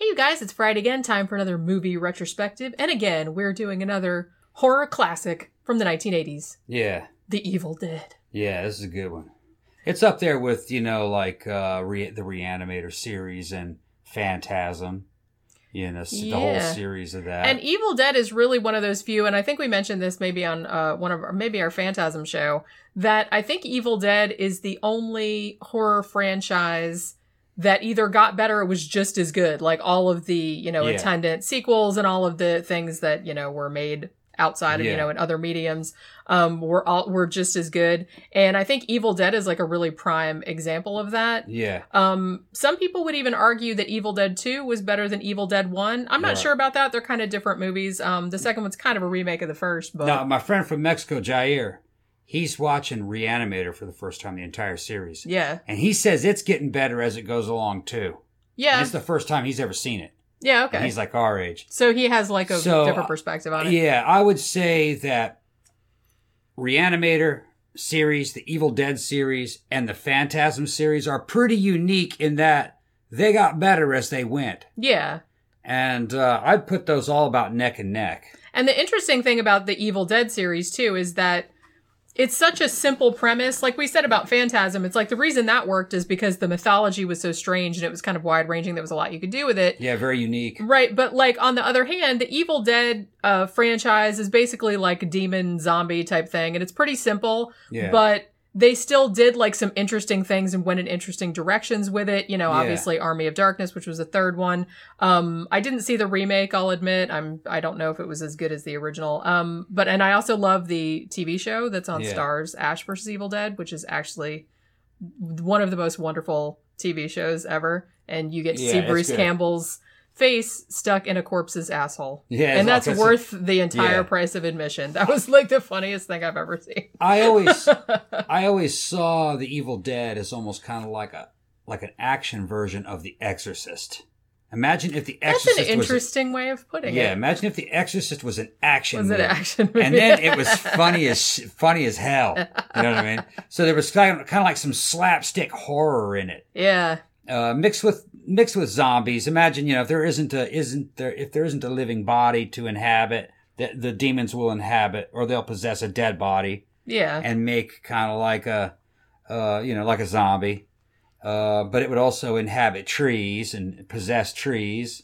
you guys, it's Friday again, time for another movie retrospective. And again, we're doing another horror classic from the 1980s. Yeah. The Evil Dead. Yeah, this is a good one. It's up there with, the Reanimator series and Phantasm. The whole series of that. And Evil Dead is really one of those few, and I think we mentioned this maybe on maybe our Phantasm show, that I think Evil Dead is the only horror franchise that either got better or was just as good. Like all of the, attendant sequels and all of the things that, were made outside of, in other mediums, were just as good. And I think Evil Dead is like a really prime example of that. Yeah. Some people would even argue that Evil Dead 2 was better than Evil Dead 1. I'm not sure about that. They're kind of different movies. The second one's kind of a remake of the first, but... Now, my friend from Mexico, Jair, he's watching Reanimator for the first time, the entire series. Yeah. And he says it's getting better as it goes along, too. Yeah. And it's the first time he's ever seen it. Yeah, okay. And he's like our age. So he has like a different perspective on it. Yeah, I would say that Reanimator series, the Evil Dead series, and the Phantasm series are pretty unique in that they got better as they went. Yeah. And I'd put those all about neck and neck. And the interesting thing about the Evil Dead series, too, is that it's such a simple premise. Like we said about Phantasm, it's like the reason that worked is because the mythology was so strange and it was kind of wide-ranging. There was a lot you could do with it. Yeah, very unique. Right, but like on the other hand, the Evil Dead franchise is basically like a demon zombie type thing, and it's pretty simple. Yeah. But they still did like some interesting things and went in interesting directions with it. Obviously Army of Darkness, which was the third one. I didn't see the remake, I'll admit. I don't know if it was as good as the original. And I also love the TV show that's on Starz, Ash vs. Evil Dead, which is actually one of the most wonderful TV shows ever. And you get to see Bruce Campbell's face stuck in a corpse's asshole. Yeah, and that's worth the entire price of admission. That was like the funniest thing I've ever seen. I always saw the Evil Dead as almost kind of like an action version of The Exorcist. Imagine if The Exorcist That's an interesting way of putting it. Yeah, imagine if The Exorcist was an action movie. Was it an action movie? And then it was funny as hell. You know what I mean? So there was kind of like some slapstick horror in it. Yeah. Mixed with zombies. Imagine, if there isn't a living body to inhabit, the demons will inhabit, or they'll possess a dead body. Yeah. And make kind of like like a zombie. But it would also inhabit trees and possess trees.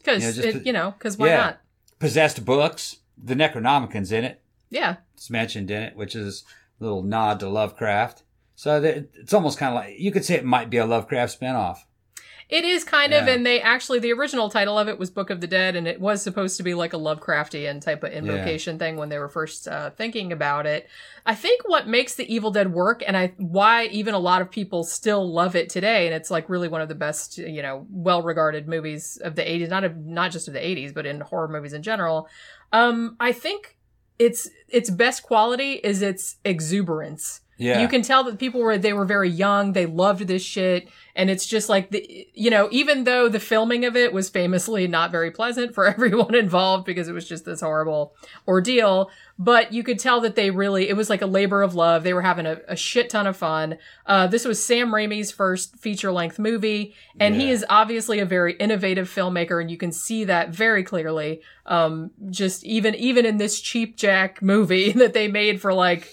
Because why not? Possessed books. The Necronomicon's in it. Yeah. It's mentioned in it, which is a little nod to Lovecraft. So it's almost kind of like, you could say it might be a Lovecraft spinoff. It is kind of, and the original title of it was Book of the Dead, and it was supposed to be like a Lovecraftian type of invocation thing when they were first thinking about it. I think what makes The Evil Dead work, and why even a lot of people still love it today, and it's like really one of the best, well-regarded movies of the 80s, not just of the 80s, but in horror movies in general. I think its best quality is its exuberance. Yeah. You can tell that they were very young. They loved this shit. And it's just like, even though the filming of it was famously not very pleasant for everyone involved because it was just this horrible ordeal, but you could tell that it was like a labor of love. They were having a shit ton of fun. This was Sam Raimi's first feature-length movie, and he is obviously a very innovative filmmaker, and you can see that very clearly. Just even in this cheap jack movie that they made for like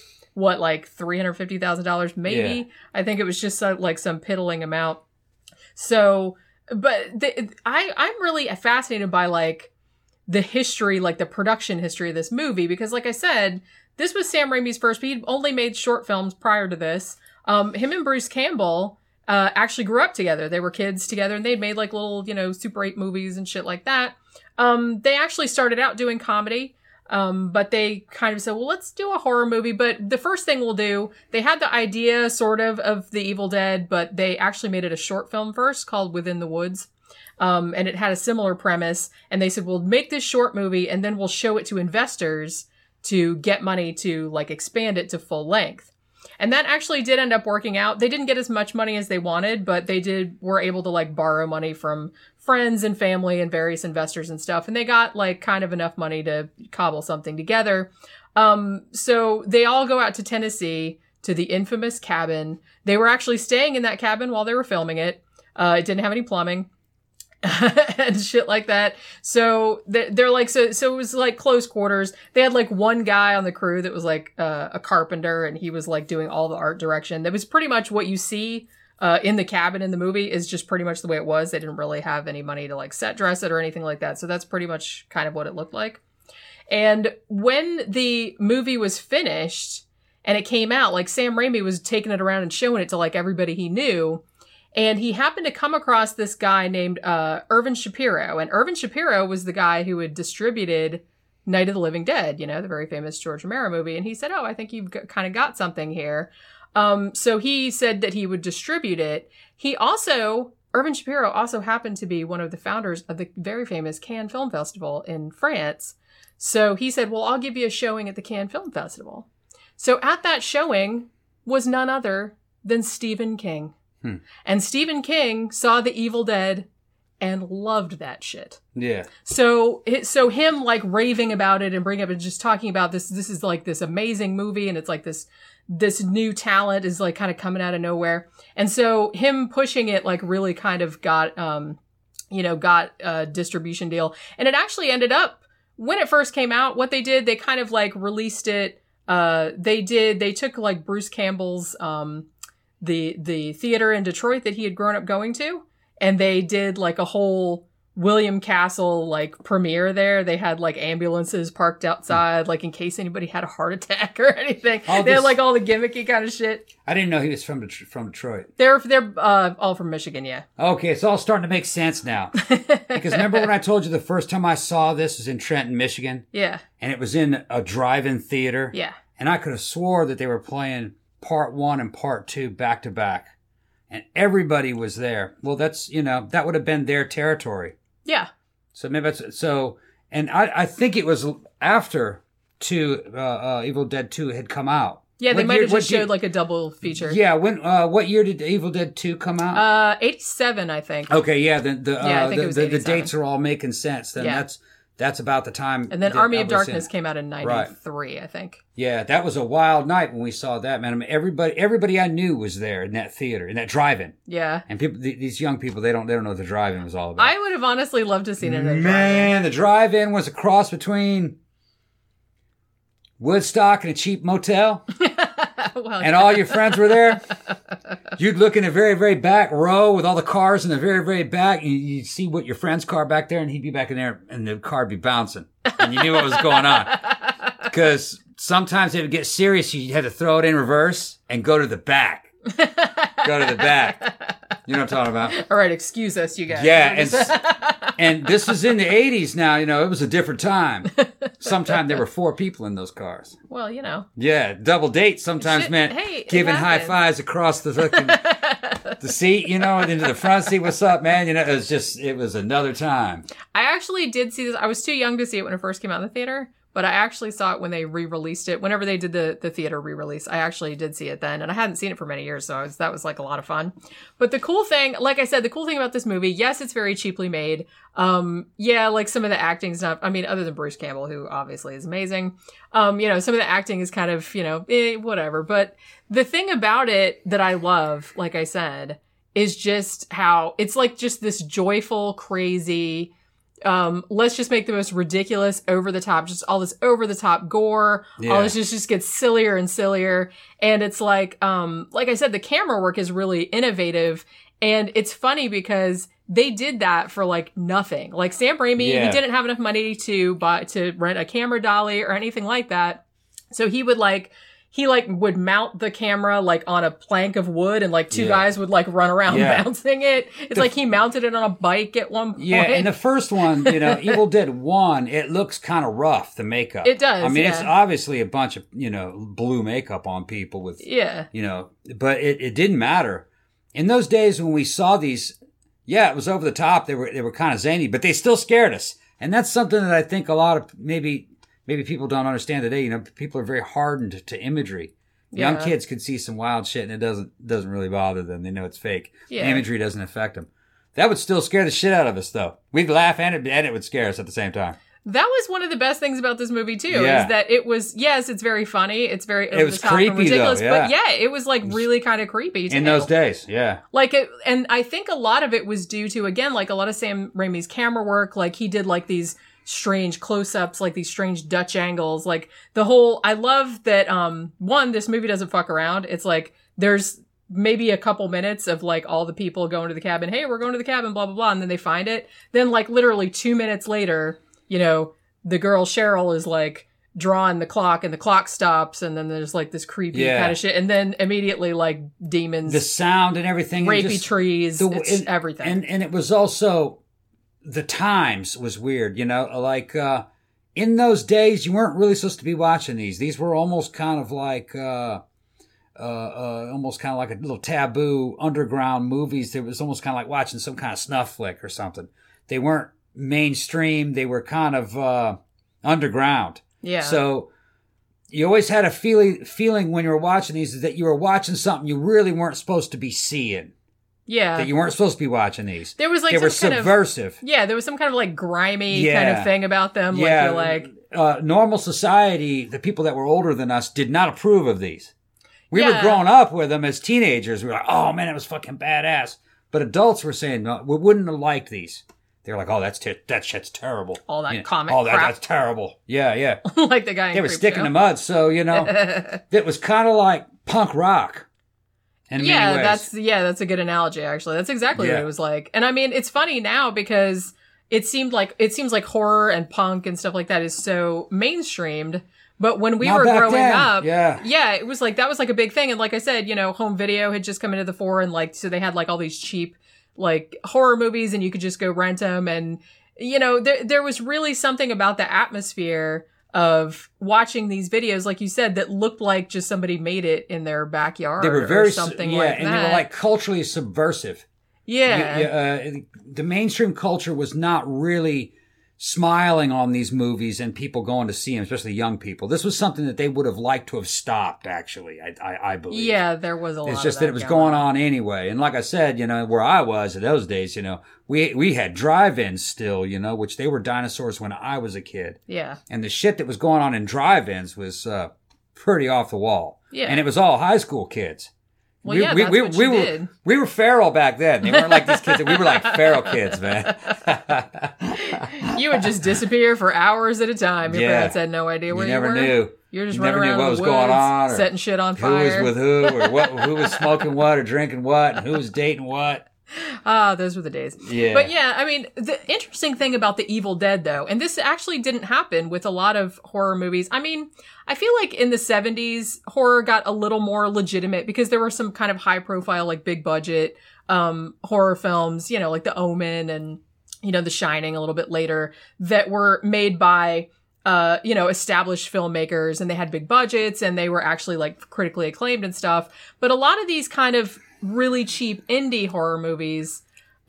$350,000 maybe. Yeah. I think it was just some piddling amount. So, but I'm really fascinated by like the history, like the production history of this movie, because like I said, this was Sam Raimi's first, but he'd only made short films prior to this. Him and Bruce Campbell actually grew up together. They were kids together, and they'd made like little, Super 8 movies and shit like that. They actually started out doing comedy. But they kind of said, well, let's do a horror movie. But the first thing we'll do, they had the idea sort of The Evil Dead, but they actually made it a short film first called Within the Woods. And it had a similar premise. And they said, we'll make this short movie and then we'll show it to investors to get money to like expand it to full length. And that actually did end up working out. They didn't get as much money as they wanted, but they were able to like borrow money from friends and family and various investors and stuff. And they got like kind of enough money to cobble something together. So they all go out to Tennessee to the infamous cabin. They were actually staying in that cabin while they were filming it. It didn't have any plumbing. and shit like that. So they're like, so it was like close quarters. They had like one guy on the crew that was like a carpenter, and he was like doing all the art direction. That was pretty much what you see in the cabin in the movie is just pretty much the way it was. They didn't really have any money to like set dress it or anything like that. So that's pretty much kind of what it looked like. And when the movie was finished and it came out, like Sam Raimi was taking it around and showing it to like everybody he knew. And he happened to come across this guy named Irvin Shapiro. And Irvin Shapiro was the guy who had distributed Night of the Living Dead, you know, the very famous George Romero movie. And he said, oh, I think you've kind of got something here. So he said that he would distribute it. Irvin Shapiro also happened to be one of the founders of the very famous Cannes Film Festival in France. So he said, well, I'll give you a showing at the Cannes Film Festival. So at that showing was none other than Stephen King. And Stephen King saw The Evil Dead and loved that shit. Yeah. So him like raving about it and bringing up and just talking about this is like this amazing movie, and it's like this new talent is like kind of coming out of nowhere. And so him pushing it like really kind of got a distribution deal. And it actually ended up, when it first came out, what they did, they kind of like released it. They took like Bruce Campbell's, the theater in Detroit that he had grown up going to, and they did like a whole William Castle like premiere there. They had like ambulances parked outside, like in case anybody had a heart attack or anything. They had like all the gimmicky kind of shit. I didn't know he was from Detroit. They're all from Michigan, yeah. Okay, it's all starting to make sense now. Because remember when I told you the first time I saw this was in Trenton, Michigan? Yeah. And it was in a drive-in theater? Yeah. And I could have swore that they were playing part 1 and part 2 back to back. And everybody was there. Well, that's, that would have been their territory. Yeah. So maybe and I think it was after Evil Dead 2 had come out. Yeah, they might have just showed like a double feature. Yeah, what year did Evil Dead 2 come out? 87, I think. Okay, yeah, I think it was 87. The dates are all making sense. Then that's about the time. And then Army of Darkness came out in 93, right. I think. Yeah, that was a wild night when we saw that, man. I mean, everybody I knew was there in that theater, in that drive-in. Yeah. And people, these young people, they don't know what the drive-in was all about. I would have honestly loved to have seen it in a drive-in. Man, the drive-in was a cross between Woodstock and a cheap motel. Well, and all your friends were there. You'd look in the very, very back row with all the cars in the very, very back. And you'd see what your friend's car back there, and he'd be back in there, and the car would be bouncing. And you knew what was going on. Because sometimes it would get serious. You had to throw it in reverse and go to the back. Go to the back. You know what I'm talking about? All right, excuse us, you guys. Yeah, and this was in the 80s now, it was a different time. Sometimes there were 4 people in those cars. Well, Yeah, double dates sometimes meant giving high fives across the seat, into the front seat. What's up, man? It was another time. I actually did see this. I was too young to see it when it first came out in the theater. But I actually saw it when they re-released it. Whenever they did the theater re-release, I actually did see it then. And I hadn't seen it for many years, so that was like a lot of fun. But the cool thing, like I said, the cool thing about this movie, yes, it's very cheaply made. Yeah, like some of the acting stuff, I mean, other than Bruce Campbell, who obviously is amazing. Some of the acting is kind of, whatever. But the thing about it that I love, like I said, is just how it's like just this joyful, crazy, let's just make the most ridiculous, over the top, just all this over the top gore. Yeah. All this just gets sillier and sillier. And it's like I said, the camera work is really innovative. And it's funny because they did that for like nothing. Like Sam Raimi, he didn't have enough money to rent a camera dolly or anything like that. So he would would mount the camera like on a plank of wood, and like two guys would like run around bouncing it. It's like he mounted it on a bike at one point. Yeah, and the first one, Evil Dead 1, it looks kind of rough, the makeup. It does. I mean, it's obviously a bunch of, blue makeup on people with, but it didn't matter. In those days when we saw these, it was over the top. They were kind of zany, but they still scared us. And that's something that I think a lot of maybe people don't understand today. People are very hardened to imagery. Yeah. Young kids could see some wild shit and it doesn't really bother them. They know it's fake. Yeah. The imagery doesn't affect them. That would still scare the shit out of us, though. We'd laugh and it would scare us at the same time. That was one of the best things about this movie too, is that it was, yes, it's very funny, it's very over the top creepy, and ridiculous, though, but it was like really kind of creepy too. In those days, yeah. Like and I think a lot of it was due to, again, like a lot of Sam Raimi's camera work. Like he did like these strange close-ups, like these strange Dutch angles, like the whole, I love that, one, this movie doesn't fuck around. It's like, there's maybe a couple minutes of like all the people going to the cabin, hey, we're going to the cabin, blah, blah, blah, and then they find it. Then like literally 2 minutes later, you know, the girl Cheryl is like drawing the clock and the clock stops, and then there's like this creepy kind of shit, and then immediately like demons, the sound and everything, rapey trees, everything. And it was also, the times was weird, you know, like in those days you weren't really supposed to be watching these. These were almost kind of like almost kind of like a little taboo underground movies. It was almost kind of like watching some kind of snuff flick or something. They weren't mainstream. They were kind of underground. Yeah. So you always had a feeling when you were watching these that you were watching something you really weren't supposed to be seeing. Yeah. That you weren't supposed to be watching these. There was like they were subversive. There was some kind of like grimy kind of thing about them. Yeah. Like normal society, the people that were older than us did not approve of these. We were growing up with them as teenagers. We were like, oh man, it was fucking badass. But adults were saying, no, we wouldn't have liked these. They were like, oh, that shit's terrible. All that comic crap. That's terrible. Yeah. Like the guy in They were sticking to mud, so, you know, it was kind of like punk rock. In many ways. That's a good analogy, actually. That's exactly what it was like. And I mean, it's funny now because it seems like horror and punk and stuff like that is so mainstreamed. But when we were growing up, it was like, that was like a big thing. And like I said, you know, home video had just come into the fore, and like, so they had like all these cheap, like horror movies, and you could just go rent them. And, you know, there was really something about the atmosphere of watching these videos, like you said, that looked like just somebody made it in their backyard. They were very, or something like that. And they were like culturally subversive. Yeah. The mainstream culture was not really smiling on these movies and people going to see them, especially young people. This was something that they would have liked to have stopped, actually, I believe. Yeah, there was a lot of that. It's just that it was going on anyway. And like I said, you know, where I was in those days, you know, we had drive-ins still, you know, which they were dinosaurs when I was a kid. Yeah. And the shit that was going on in drive-ins was pretty off the wall. Yeah. And it was all high school kids. Well, we were feral back then. They weren't like these kids. We were like feral kids, man. You would just disappear for hours at a time. Your parents had no idea where you were. You never knew. You're just running around what was going on, or setting shit on fire. Who was with who, or who was smoking what, or drinking what, and who was dating what. Those were the days. Yeah. But yeah, I mean, the interesting thing about The Evil Dead, though, and this actually didn't happen with a lot of horror movies. I mean, I feel like in the 70s, horror got a little more legitimate because there were some kind of high profile, like big budget, horror films, you know, like The Omen and, you know, The Shining a little bit later, that were made by, you know, established filmmakers, and they had big budgets, and they were actually like critically acclaimed and stuff. But a lot of these kind of really cheap indie horror movies,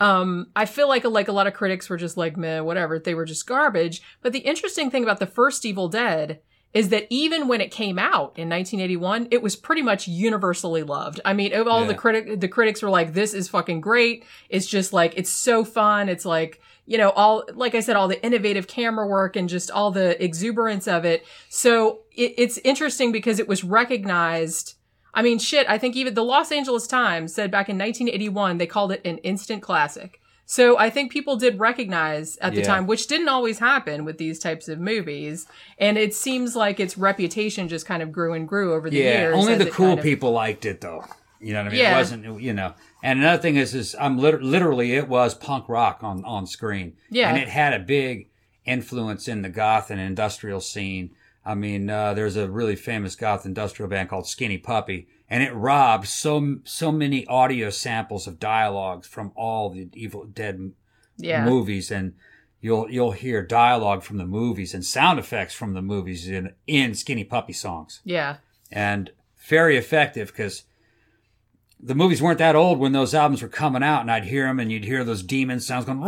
I feel like a lot of critics were just like, meh, whatever. They were just garbage. But the interesting thing about the first Evil Dead is that even when it came out in 1981, it was pretty much universally loved. I mean, all the critics were like, this is fucking great. It's just like, it's so fun. It's like, you know, all, like I said, all the innovative camera work and just all the exuberance of it. So it's interesting because it was recognized. I mean, shit, I think even the Los Angeles Times said back in 1981, they called it an instant classic. So I think people did recognize at the time, which didn't always happen with these types of movies. And it seems like its reputation just kind of grew and grew over the years. Only the cool people liked it, though. You know what I mean? Yeah. It wasn't, you know. And another thing is I'm literally, it was punk rock on screen. Yeah. And it had a big influence in the goth and industrial scene. I mean, there's a really famous goth industrial band called Skinny Puppy, and it robbed so many audio samples of dialogues from all the Evil Dead movies, and you'll hear dialogue from the movies and sound effects from the movies in Skinny Puppy songs. Yeah. And very effective because the movies weren't that old when those albums were coming out, and I'd hear them, and you'd hear those demon sounds going,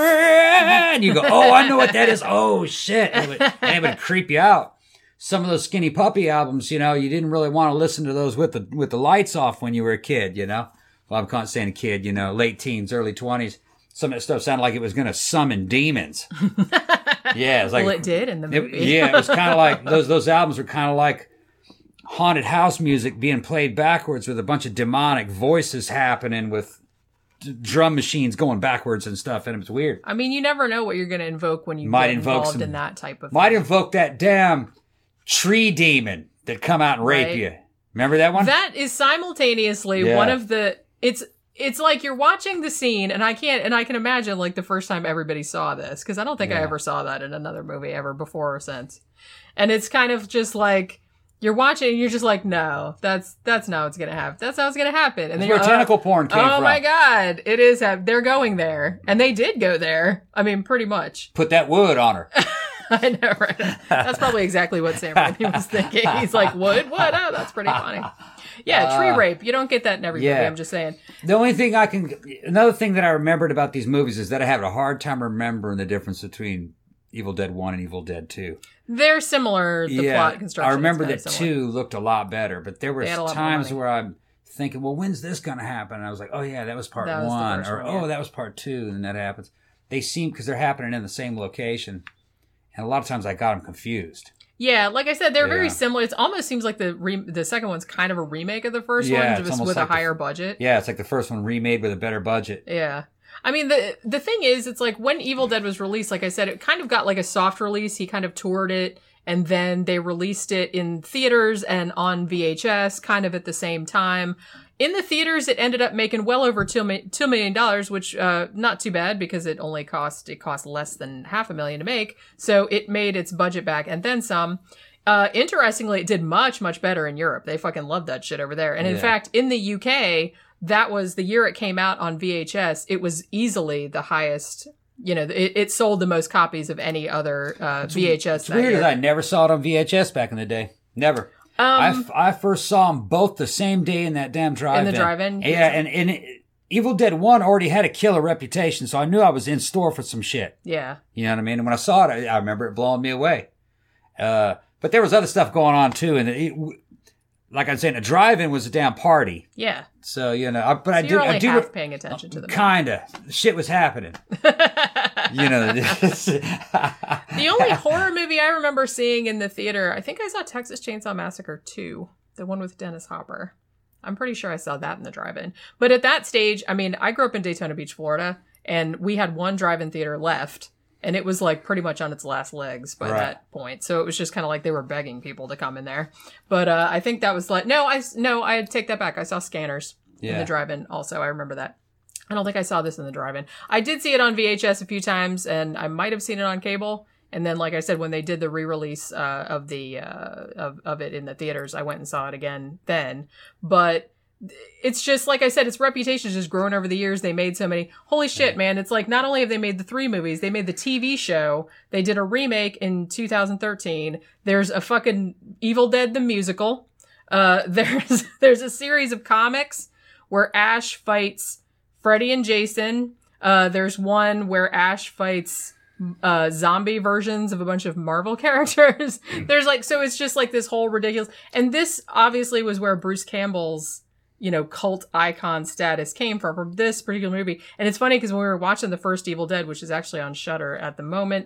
and you go, oh, I know what that is. Oh, shit. And it would creep you out. Some of those Skinny Puppy albums, you know, you didn't really want to listen to those with the lights off when you were a kid, you know. Well, I'm not saying a kid, you know, late teens, early 20s. Some of that stuff sounded like it was going to summon demons. Yeah, it was like, well, it did in the movie. It was kind of like those albums were kind of like haunted house music being played backwards with a bunch of demonic voices happening with drum machines going backwards and stuff, and it was weird. I mean, you never know what you're going to invoke when you get involved in that type of thing. Might invoke that damn tree demon that come out and rape you. Remember that one? That is simultaneously one of the... It's like you're watching the scene, and I can imagine like the first time everybody saw this, because I don't think I ever saw that in another movie ever before or since. And it's kind of just like... You're watching and you're just like, no, that's not what's going to happen. That's how it's going to happen. And then where tentacle porn came from. Oh my God. It is. They're going there. And they did go there. I mean, pretty much. Put that wood on her. I know, right? That's probably exactly what Sam Raimi was thinking. He's like, wood? What? Oh, that's pretty funny. Yeah, tree rape. You don't get that in every movie. I'm just saying. The only thing another thing that I remembered about these movies is that I have a hard time remembering the difference between Evil Dead 1 and Evil Dead 2. They're similar, the plot construction. I remember that 2 looked a lot better, but there were times where I'm thinking, well, when's this going to happen? And I was like, oh yeah, that was part 1. Or, oh, that was part 2, and that happens. They seem, because they're happening in the same location, and a lot of times I got them confused. Yeah, like I said, they're very similar. It almost seems like the second one's kind of a remake of the first one, just with like a higher budget. Yeah, it's like the first one remade with a better budget. Yeah. I mean, the thing is, it's like when Evil Dead was released, like I said, it kind of got like a soft release. He kind of toured it, and then they released it in theaters and on VHS kind of at the same time. In the theaters, it ended up making well over $2 million, which not too bad because it cost less than $500,000 to make. So it made its budget back and then some. Interestingly, it did much, much better in Europe. They fucking loved that shit over there. And in fact, in the UK, that was the year it came out on VHS. It was easily the highest, it sold the most copies of any other VHS. It's weird that I never saw it on VHS back in the day. Never. I first saw them both the same day in that damn drive-in. In the drive-in? Yeah, and Evil Dead 1 already had a killer reputation, so I knew I was in store for some shit. Yeah. You know what I mean? And when I saw it, I remember it blowing me away. But there was other stuff going on, too, and like I was saying, a drive-in was a damn party. Yeah. So, you're only half paying attention to the movie. Kinda. Shit was happening. The only horror movie I remember seeing in the theater, I think I saw Texas Chainsaw Massacre 2, the one with Dennis Hopper. I'm pretty sure I saw that in the drive-in. But at that stage, I mean, I grew up in Daytona Beach, Florida, and we had one drive-in theater left. And it was like pretty much on its last legs by that point. So it was just kind of like they were begging people to come in there. But I think that was like, I take that back. I saw Scanners in the drive-in also. I remember that. I don't think I saw this in the drive-in. I did see it on VHS a few times, and I might have seen it on cable. And then, like I said, when they did the re-release of it in the theaters, I went and saw it again then. But it's just, like I said, its reputation has just grown over the years. They made so many. Holy shit, man. It's like, not only have they made the 3 movies, they made the TV show. They did a remake in 2013. There's a fucking Evil Dead the musical. There's a series of comics where Ash fights Freddy and Jason. There's one where Ash fights zombie versions of a bunch of Marvel characters. There's like, so it's just like this whole ridiculous. And this obviously was where Bruce Campbell's cult icon status came from this particular movie. And it's funny because when we were watching the first Evil Dead, which is actually on Shudder at the moment,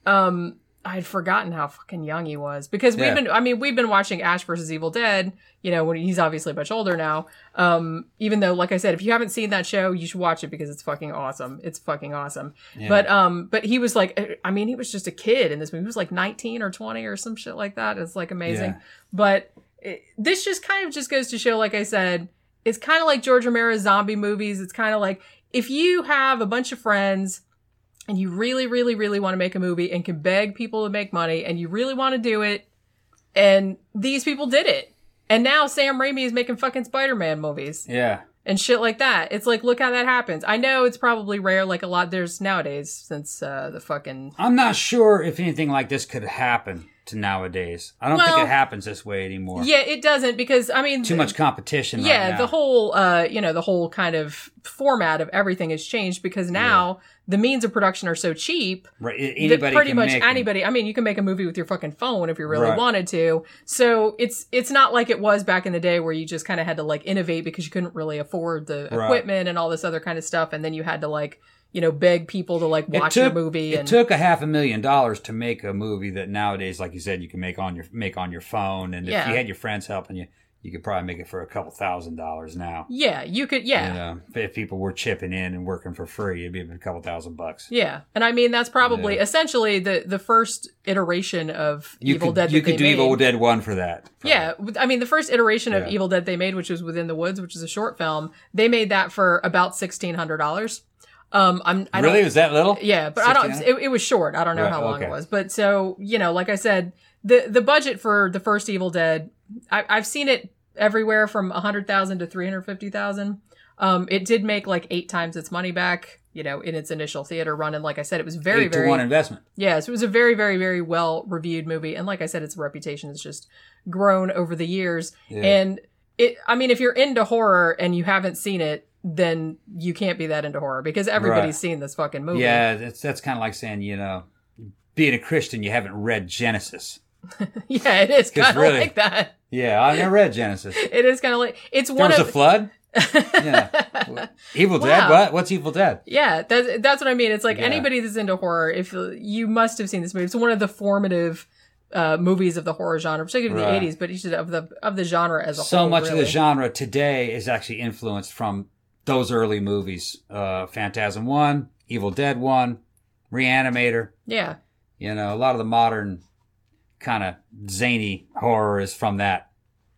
I'd forgotten how fucking young he was because we've been watching Ash versus Evil Dead, when he's obviously much older now. Even though, like I said, if you haven't seen that show, you should watch it because it's fucking awesome. It's fucking awesome. Yeah. But he was like, he was just a kid in this movie. He was like 19 or 20 or some shit like that. It's like amazing. Yeah. But this just kind of just goes to show, like I said, it's kind of like George Romero's zombie movies. It's kind of like if you have a bunch of friends and you really, really, really want to make a movie and can beg people to make money and you really want to do it, and these people did it. And now Sam Raimi is making fucking Spider-Man movies. Yeah. And shit like that. It's like, look how that happens. I know it's probably rare, like a lot there's nowadays since the fucking... I'm not sure if anything like this could happen to nowadays. I don't think it happens this way anymore. Yeah, it doesn't because, too much competition right now. The whole, the whole kind of format of everything has changed because now the means of production are so cheap. Right. Anybody. I mean, you can make a movie with your fucking phone if you really wanted to. So it's not like it was back in the day where you just kind of had to like innovate because you couldn't really afford the equipment and all this other kind of stuff. And then you had to like, beg people to like watch your movie. It took $500,000 to make a movie that nowadays, like you said, you can make on your phone. And if you had your friends helping you, you could probably make it for a couple $1,000s now. Yeah, you could. Yeah, if people were chipping in and working for free, it'd be a couple $1,000. Yeah, and I mean that's probably essentially the first iteration of Evil Dead. You could do Evil Dead 1 for that. Probably. Yeah, I mean the first iteration of Evil Dead they made, which was Within the Woods, which is a short film, they made that for about $1,600. Really? Was that little? Yeah, but I don't. It was short. I don't know how long it was, but so like I said, the budget for the first Evil Dead, I've seen it everywhere from 100,000 to 350,000. It did make like 8 times its money back, in its initial theater run, and like I said, it was very 8-to-1 investment. Yeah, so it was a very, very, very well reviewed movie, and like I said, its reputation has just grown over the years. Yeah. And if you're into horror and you haven't seen it, then you can't be that into horror because everybody's seen this fucking movie. Yeah, that's kind of like saying, being a Christian, you haven't read Genesis. Yeah, it is kind of like that. Yeah, I never read Genesis. It is kind of like it's there was a flood. Yeah, Evil Dead. What? What's Evil Dead? Yeah, that's what I mean. It's like anybody that's into horror, if you must have seen this movie. It's one of the formative movies of the horror genre, particularly in the 80s, but of the genre as a whole. So much of the genre today is actually influenced from those early movies: Phantasm 1, Evil Dead 1, Reanimator. Yeah, a lot of the modern kind of zany horror is from that.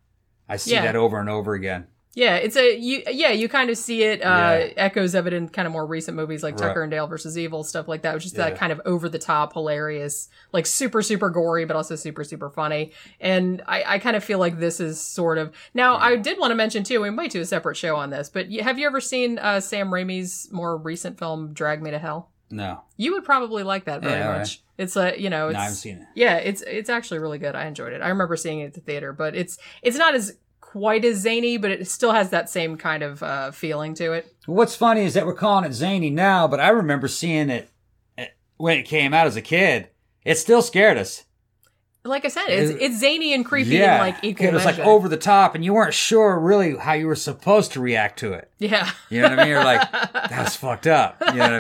I see that over and over again. Yeah, you kind of see it, echoes of it in kind of more recent movies like Tucker and Dale versus Evil, stuff like that, which is that kind of over the top, hilarious, like super, super gory, but also super, super funny. And I kind of feel like this is sort of, now I did want to mention too, we might do a separate show on this, but have you ever seen Sam Raimi's more recent film, Drag Me to Hell? No. You would probably like that very much. Right. It's no, I haven't seen it. Yeah, it's actually really good. I enjoyed it. I remember seeing it at the theater, but it's not as quite as zany, but it still has that same kind of feeling to it. What's funny is that we're calling it zany now, but I remember seeing it when it came out as a kid. It still scared us. Like I said, it's zany and creepy in like equal measure. It was like over the top, and you weren't sure really how you were supposed to react to it. Yeah. You know what I mean? You're like, that's fucked up. You know what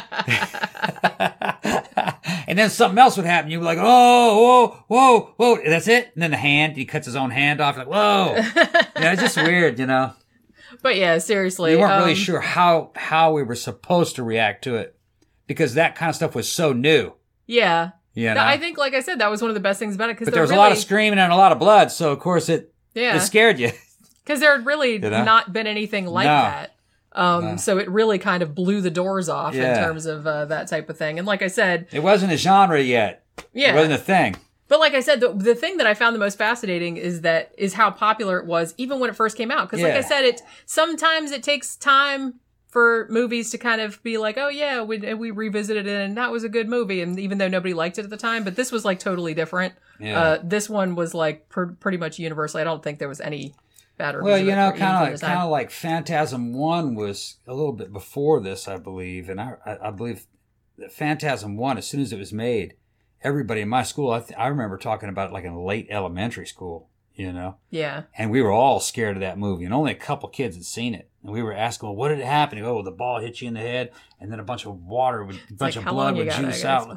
I mean? And then something else would happen. You'd be like, oh, whoa, whoa. And that's it. And then the hand, he cuts his own hand off. Like, whoa. It's just weird, But yeah, seriously. We weren't really sure how we were supposed to react to it because that kind of stuff was so new. Yeah. I think, like I said, that was one of the best things about it. But there was a lot of screaming and a lot of blood, so of course it scared you. Because there had really not been anything like that. So it really kind of blew the doors off in terms of that type of thing. And like I said... It wasn't a genre yet. Yeah. It wasn't a thing. But like I said, the thing that I found the most fascinating is how popular it was, even when it first came out. Because like I said, sometimes it takes time for movies to kind of be like, oh yeah, we revisited it and that was a good movie. And even though nobody liked it at the time, but this was like totally different. Yeah. This one was like pretty much universal. I don't think there was any bad reviews. Well, kind of like Phantasm 1 was a little bit before this, I believe. And I believe that Phantasm 1, as soon as it was made, everybody in my school, I remember talking about it like in late elementary school, Yeah. And we were all scared of that movie and only a couple kids had seen it. And we were asking, well, what did it happen? Oh, the ball hit you in the head, and then a bunch of water, of blood would juice out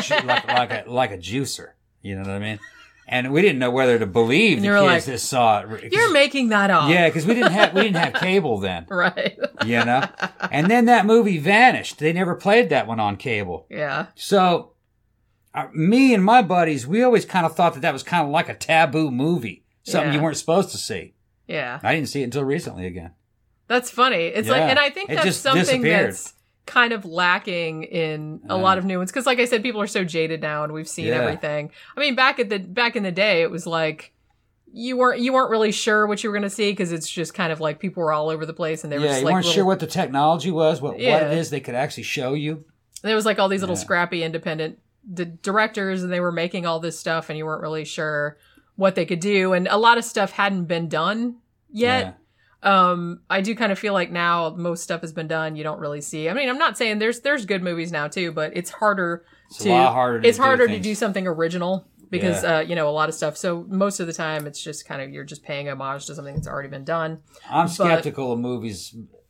like a juicer. You know what I mean? And we didn't know whether to believe the kids that saw it. You're making that up. Yeah, because we didn't have cable then. Right. And then that movie vanished. They never played that one on cable. Yeah. So me and my buddies, we always kind of thought that was kind of like a taboo movie, something you weren't supposed to see. Yeah. I didn't see it until recently again. That's funny. It's like, and I think that's something that's kind of lacking in a lot of new ones. Because, like I said, people are so jaded now, and we've seen everything. I mean, back in the day, it was like you weren't really sure what you were going to see because it's just kind of like people were all over the place, and they were just you weren't sure what the technology was, what it is they could actually show you. And there was like all these little scrappy independent directors, and they were making all this stuff, and you weren't really sure what they could do, and a lot of stuff hadn't been done yet. Yeah. I do kind of feel like now most stuff has been done. You don't really see. I mean, I'm not saying there's good movies now too, but it's harder to do something original because a lot of stuff. So most of the time, it's just kind of you're just paying homage to something that's already been done. I'm skeptical of movies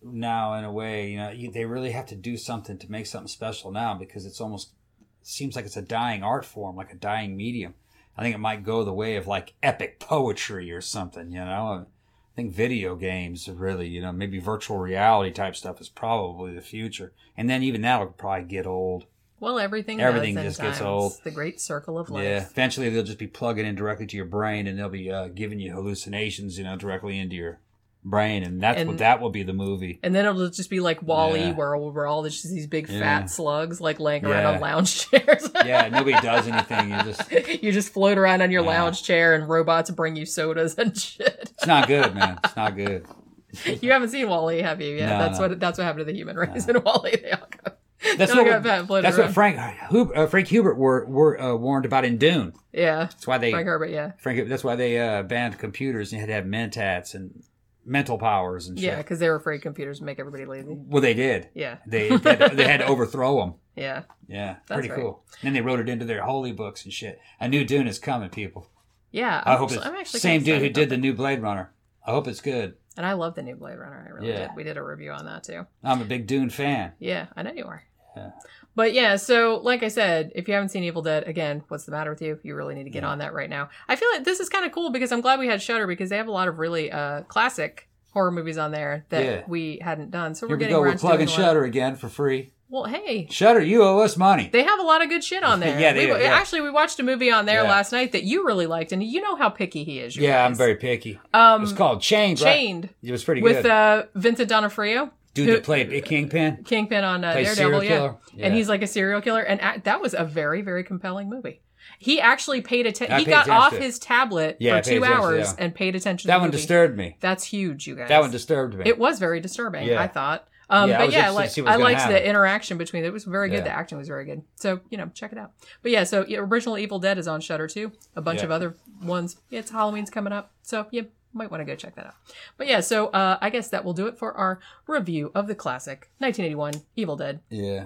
now in a way. You know, they really have to do something to make something special now, because it's almost seems like it's a dying art form, like a dying medium. I think it might go the way of like epic poetry or something, you know. I think video games are really, you know, maybe virtual reality type stuff is probably the future. And then even that'll probably get old. Well, everything just gets old. It's the great circle of life. Yeah, eventually they'll just be plugging in directly to your brain, and they'll be giving you hallucinations, you know, directly into your brain, and that will be the movie. And then it'll just be like WALL-E, where we're all just these big fat slugs like laying around on lounge chairs. Yeah, nobody does anything. You just float around on your lounge chair, and robots bring you sodas and shit. It's not good, man. It's not good. You haven't seen WALL-E, have you? Yeah, that's what happened to the human race in WALL-E. They all go. That's what Frank Herbert warned about in Dune. Yeah, that's why Frank Herbert. Yeah, that's why they banned computers and you had to have mentats and mental powers and shit. Yeah, because they were afraid computers would make everybody lazy. Well, they did. Yeah. They had to overthrow them. Yeah. Yeah. Pretty cool. And then they wrote it into their holy books and shit. A new Dune is coming, people. Yeah. I hope it's the same dude who did the new Blade Runner. I hope it's good. And I love the new Blade Runner. I really did. We did a review on that too. I'm a big Dune fan. Yeah, I know you are. Yeah. But yeah, so like I said, if you haven't seen Evil Dead, again, what's the matter with you? You really need to get on that right now. I feel like this is kind of cool because I'm glad we had Shudder, because they have a lot of really classic horror movies on there that we hadn't done. So we're getting around to doing plugging Shudder again for free. Well, hey. Shudder, you owe us money. They have a lot of good shit on there. Yeah, they do. Actually, we watched a movie on there last night that you really liked, and you know how picky he is. Yeah, I'm very picky. It was called Chained, right? Chained. It was pretty good. With Vincent D'Onofrio. Dude that played Kingpin. Kingpin on Daredevil, yeah. And he's like a serial killer. And that was a very, very compelling movie. He actually paid attention. He got off his tablet for 2 hours and paid attention to the movie. That one disturbed me. That's huge, you guys. That one disturbed me. It was very disturbing, I thought. I liked the interaction between it. It was very good. The acting was very good. So, check it out. But yeah, so original Evil Dead is on Shudder too. A bunch of other ones. It's Halloween's coming up. So, might want to go check that out. But yeah, so I guess that will do it for our review of the classic 1981 Evil Dead. Yeah.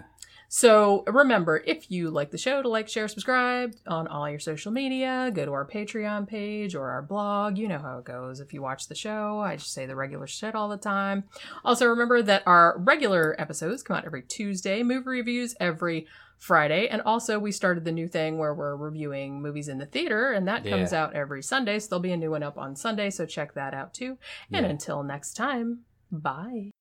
So remember, if you like the show, to like, share, subscribe on all your social media. Go to our Patreon page or our blog. You know how it goes. If you watch the show, I just say the regular shit all the time. Also, remember that our regular episodes come out every Tuesday. Movie reviews every Friday. And also, we started the new thing where we're reviewing movies in the theater, and that comes out every Sunday. So there'll be a new one up on Sunday. So check that out too. And until next time, bye.